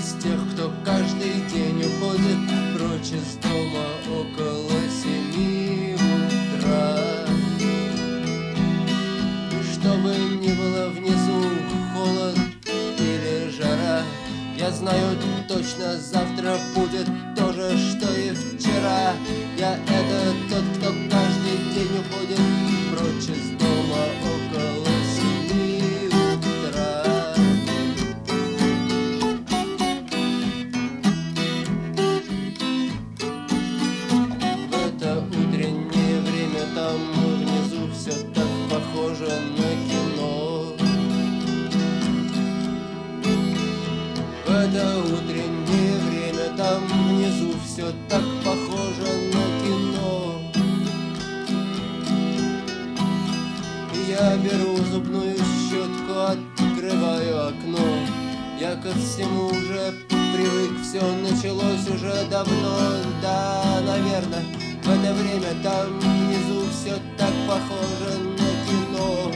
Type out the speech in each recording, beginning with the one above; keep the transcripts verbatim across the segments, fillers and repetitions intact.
из тех, кто каждый день уходит прочь из дома около семи утра. И чтобы не было внизу холод или жара, я знаю точно, завтра будет то же, что и вчера. Я это тот, кто каждый день уходит прочь из дома около семи утра. В это утреннее время там внизу все так похоже на кино. В это утреннее время там внизу все так похоже на кино. И я беру зубную щетку, открываю окно. Я ко всему уже привык, все началось уже давно. Да, наверное, в это время там внизу все так похоже на кино.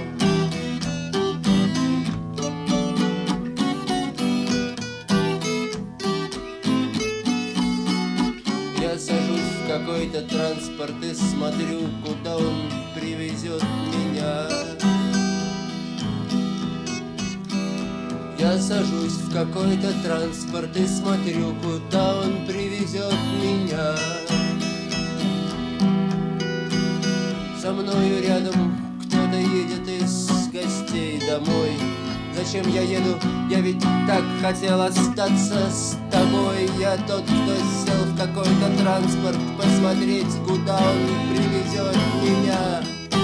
Я сажусь в какой-то транспорт и смотрю, куда он привезет меня. Я сажусь в какой-то транспорт и смотрю, куда он привезет меня. Со мною рядом кто-то едет из гостей домой. Зачем я еду? Я ведь так хотел остаться с тобой. Я тот, кто сел в какой-то транспорт, посмотреть, куда он привезет меня.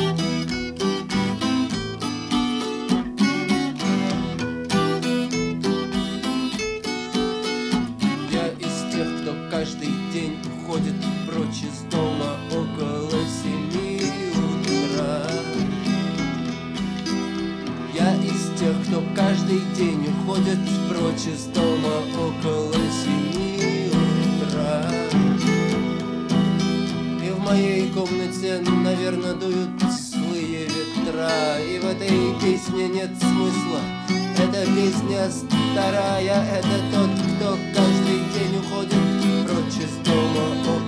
Я из тех, кто каждый день уходит прочь из дома около семи утра. Я из тех, кто каждый день уходит прочь из дома около семи утра. И в моей комнате, наверное, дуют злые ветра. И в этой песне нет смысла. Эта песня старая. Это тот, кто каждый день уходит прочь из дома около